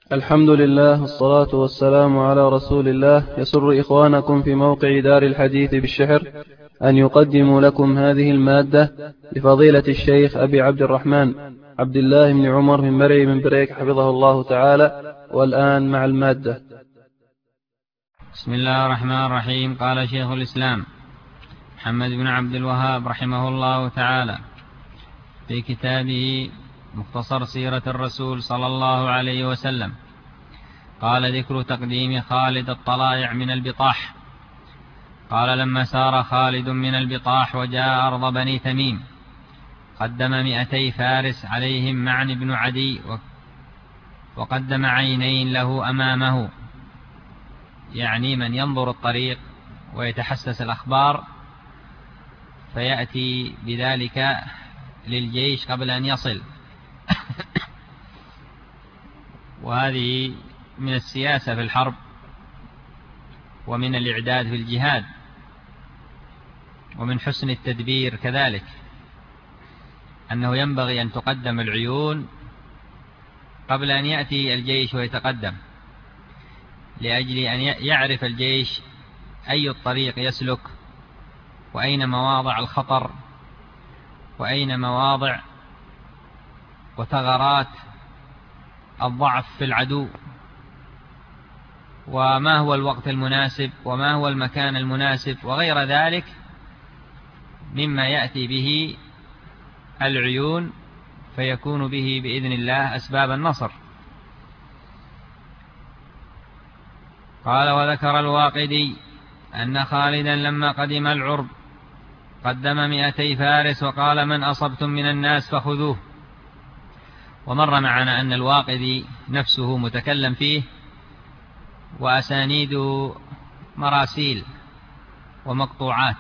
الحمد لله والصلاة والسلام على رسول الله. يسر إخوانكم في موقع دار الحديث بالشحر أن يقدموا لكم هذه المادة لفضيلة الشيخ أبي عبد الرحمن عبد الله بن عمر من مرعي من بريك حفظه الله تعالى. والآن مع المادة. بسم الله الرحمن الرحيم. قال شيخ الإسلام محمد بن عبد الوهاب رحمه الله تعالى في كتابه مختصر سيرة الرسول صلى الله عليه وسلم، قال: ذكر تقديم خالد الطلائع من البطاح. قال: لما سار خالد من البطاح وجاء أرض بني تميم قدم 200 فارس عليهم معن بن عدي، وقدم عينين له أمامه، يعني من ينظر الطريق ويتحسس الأخبار فيأتي بذلك للجيش قبل أن يصل. وهذه من السياسة في الحرب ومن الإعداد في الجهاد ومن حسن التدبير كذلك، أنه ينبغي أن تقدم العيون قبل أن يأتي الجيش ويتقدم، لأجل أن يعرف الجيش أي الطريق يسلك، وأين مواضع الخطر، وأين مواضع وثغرات الضعف في العدو، وما هو الوقت المناسب، وما هو المكان المناسب، وغير ذلك مما يأتي به العيون فيكون به بإذن الله أسباب النصر. قال: وذكر الواقدي أن خالدا لما قدم العرب قدم 200 فارس وقال: من أصبتم من الناس فخذوه. ومر معنا أن الواقدي نفسه متكلم فيه، وأسانيده مراسيل ومقطوعات.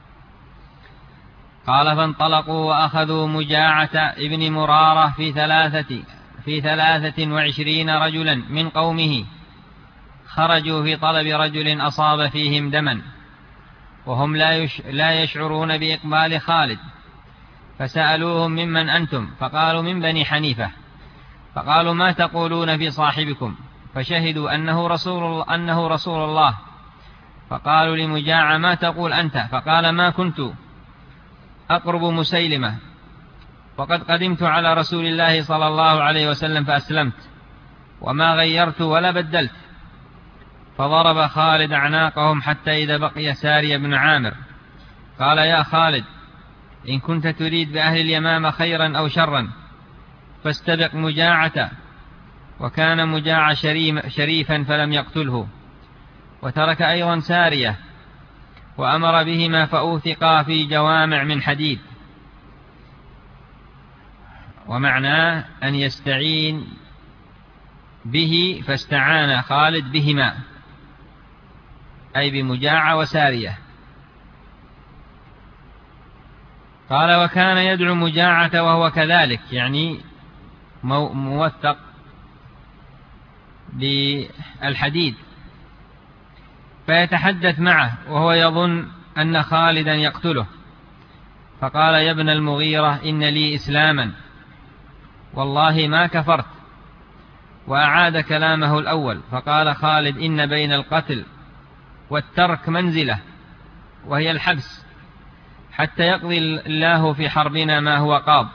قال: فانطلقوا وأخذوا مجاعة ابن مرارة في 23 رجلا من قومه، خرجوا في طلب رجل أصاب فيهم دما، وهم لا يشعرون بإقبال خالد، فسألوهم: ممن أنتم؟ فقالوا: من بني حنيفة. فقالوا: ما تقولون في صاحبكم؟ فشهدوا أنه رسول الله. فقالوا لمجاعة: ما تقول أنت؟ فقال: ما كنت أقرب مسيلمة، وقد قدمت على رسول الله صلى الله عليه وسلم فأسلمت، وما غيرت ولا بدلت. فضرب خالد أعناقهم حتى إذا بقي ساري بن عامر قال: يا خالد، إن كنت تريد بأهل اليمامة خيرا أو شرا فاستبق مجاعة. وكان مجاعة شريفا فلم يقتله، وترك أيضا سارية، وأمر بهما فأوثقا في جوامع من حديد. ومعناه أن يستعين به، فاستعان خالد بهما، أي بمجاعة وسارية. قال: وكان يدعو مجاعة وهو كذلك، يعني موثق بالحديد، فيتحدث معه وهو يظن أن خالدا يقتله. فقال: يا ابن المغيرة، إن لي إسلاما والله ما كفرت. وأعاد كلامه الأول. فقال خالد: إن بين القتل والترك منزلة، وهي الحبس، حتى يقضي الله في حربنا ما هو قاض.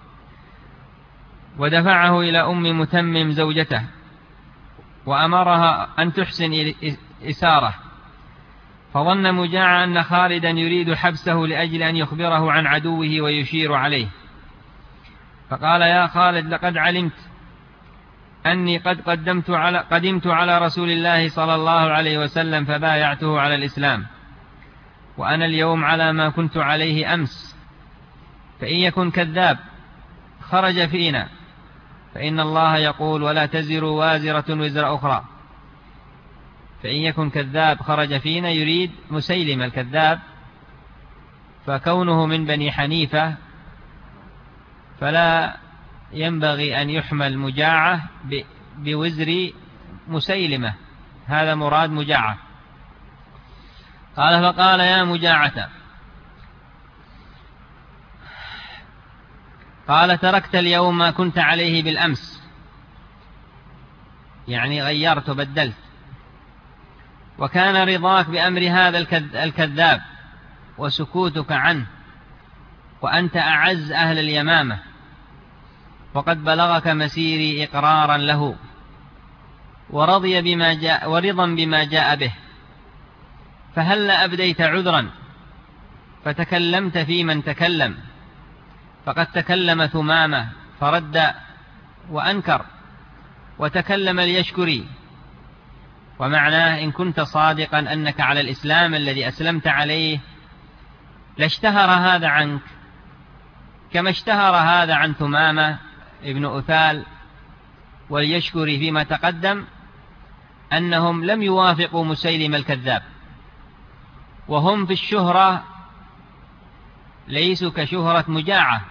ودفعه إلى أم متمم زوجته، وأمرها أن تحسن إسارة. فظن مجاعة أن خالدا يريد حبسه لأجل أن يخبره عن عدوه ويشير عليه. فقال: يا خالد، لقد علمت أني قد قدمت على رسول الله صلى الله عليه وسلم فبايعته على الإسلام، وأنا اليوم على ما كنت عليه أمس. فإن يكن كذاب خرج فينا، فإن الله يقول: ولا تزر وازرة وزر أخرى. فإن يكن كذاب خرج فينا، يريد مسيلم الكذاب، فكونه من بني حنيفة فلا ينبغي أن يحمل مجاعة بوزر مسيلمة، هذا مراد مجاعة. قال: فقال: يا مجاعة، قال: تركت اليوم ما كنت عليه بالأمس، يعني غيرت وبدلت. وكان رضاك بأمر هذا الكذاب وسكوتك عنه وأنت أعز أهل اليمامة، وقد بلغك مسيري إقرارا له ورضا بما جاء به، فهل أبديت عذرا فتكلمت في من تكلم، فقد تكلم ثمامة فرد وأنكر، وتكلم ليشكري. ومعناه إن كنت صادقا أنك على الإسلام الذي أسلمت عليه لاشتهر هذا عنك كما اشتهر هذا عن ثمامة ابن أثال وليشكري فيما تقدم أنهم لم يوافقوا مسيلم الكذاب، وهم في الشهرة ليسوا كشهرة مجاعة.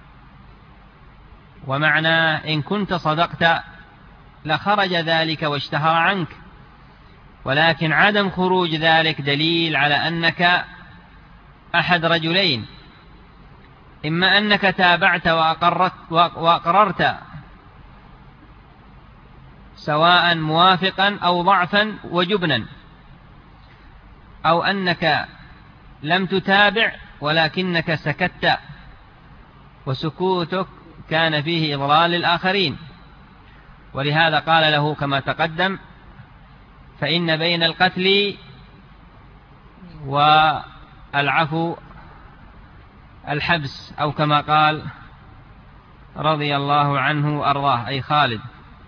ومعنى إن كنت صدقت لخرج ذلك واشتهر عنك، ولكن عدم خروج ذلك دليل على أنك أحد رجلين: إما أنك تابعت وأقررت سواء موافقا أو ضعفا وجبنا، أو أنك لم تتابع ولكنك سكت، وسكوتك كان فيه إضلال للآخرين. ولهذا قال له كما تقدم: فإن بين القتل والعفو الحبس، أو كما قال رضي الله عنه وأرضاه أي خالد.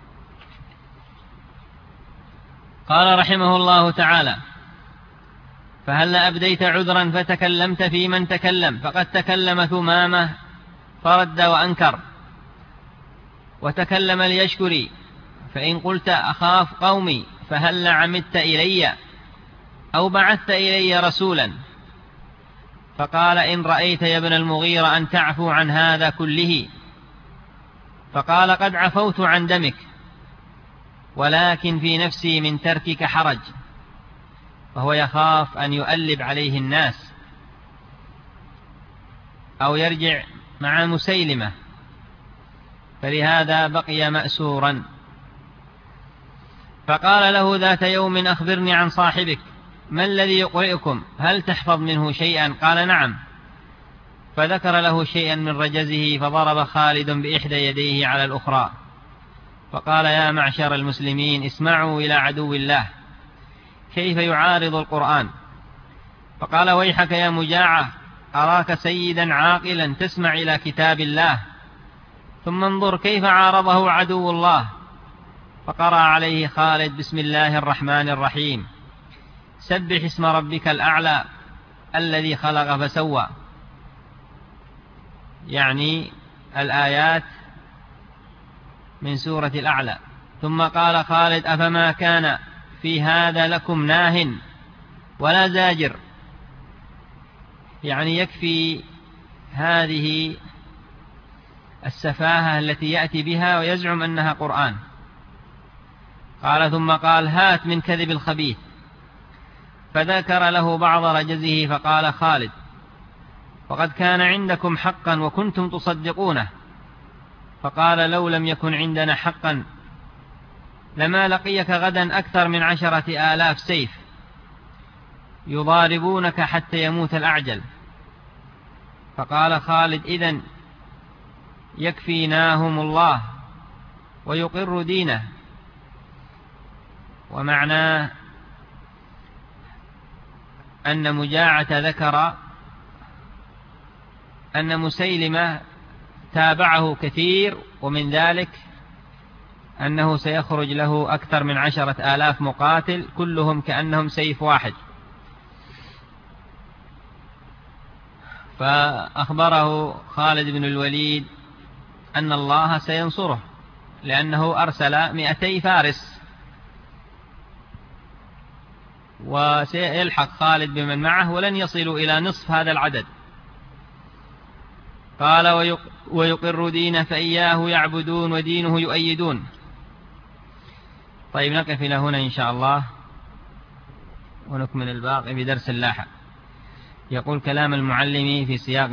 قال رحمه الله تعالى: فهل أبديت عذرا فتكلمت في من تكلم، فقد تكلم ثمامة فرد وأنكر، وتكلم ليشكري. فإن قلت أخاف قومي فهل عمدت إلي أو بعثت إلي رسولا؟ فقال: إن رأيت يا ابن المغيرة أن تعفو عن هذا كله. فقال: قد عفوت عن دمك، ولكن في نفسي من تركك حرج. فهو يخاف أن يؤلب عليه الناس أو يرجع مع مسيلمة، فلهذا بقي مأسورا. فقال له ذات يوم: أخبرني عن صاحبك، ما الذي يقرئكم؟ هل تحفظ منه شيئا؟ قال: نعم. فذكر له شيئا من رجزه، فضرب خالد بإحدى يديه على الأخرى، فقال: يا معشر المسلمين، اسمعوا إلى عدو الله كيف يعارض القرآن. فقال: ويحك يا مجاعة، أراك سيدا عاقلا تسمع إلى كتاب الله، ثم انظر كيف عارضه عدو الله. فقرأ عليه خالد: بسم الله الرحمن الرحيم، سبح اسم ربك الأعلى الذي خلق فسوى، يعني الآيات من سورة الأعلى. ثم قال خالد: أفما كان في هذا لكم ناه ولا زاجر، يعني يكفي هذه السفاهة التي يأتي بها ويزعم أنها قرآن. قال: ثم قال: هات من كذب الخبيث. فذكر له بعض رجزه، فقال خالد: وقد كان عندكم حقا وكنتم تصدقونه. فقال: لو لم يكن عندنا حقا لما لقيك غدا أكثر من 10,000 سيف يضاربونك حتى يموت الأعجل. فقال خالد: إذن يكفيناهم الله ويقر دينه. ومعناه أن مجاعة ذكر أن مسيلمة تابعه كثير، ومن ذلك أنه سيخرج له أكثر من 10,000 مقاتل كلهم كأنهم سيف واحد. فأخبره خالد بن الوليد أن الله سينصره، لأنه أرسل 200 فارس، وسيلحق خالد بمن معه ولن يصلوا إلى نصف هذا العدد. قال: ويقر دينه فإياه يعبدون ودينه يؤيدون. طيب، نقف إلى هنا إن شاء الله ونكمل الباقي بدرس لاحق. يقول: كلام المعلم في سياق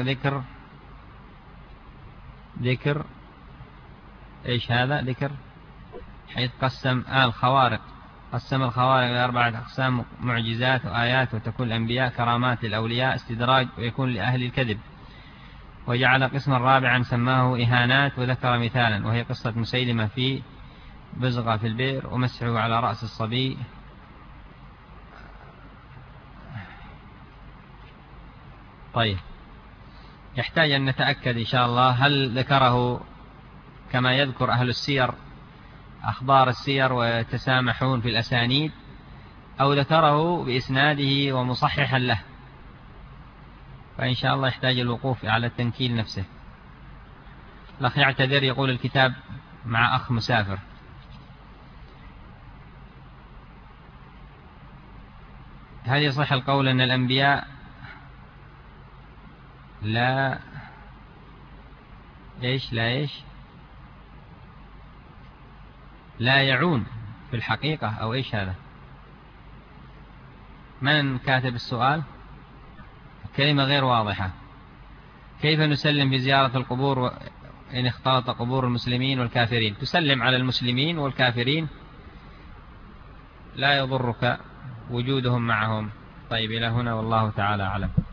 ذكر إيش هذا؟ حيث قسم الخوارق، قسم الخوارق إلى 4 أقسام: معجزات وآيات، وتكون الأنبياء كرامات للأولياء، استدراج، ويكون لأهل الكذب. وجعل قسما رابعا سماه إهانات، وذكر مثالا وهي قصة مسيلمة في بزغة في البئر ومسحه على رأس الصبي. طيب، يحتاج أن نتأكد إن شاء الله هل ذكره كما يذكر أهل السير أخبار السير ويتسامحون في الأسانيد، أو ذكره بإسناده ومصححا له، فإن شاء الله يحتاج الوقوف على التنكيل نفسه. الأخ يعتذر، يقول الكتاب مع أخ مسافر. هل يصح القول أن الأنبياء لا يعون في الحقيقة، أو إيش هذا؟ من كاتب السؤال؟ كلمة غير واضحة. كيف نسلم في زيارة القبور إن اختلط قبور المسلمين والكافرين؟ تسلم على المسلمين والكافرين، لا يضرك وجودهم معهم. طيب، إلى هنا والله تعالى أعلم.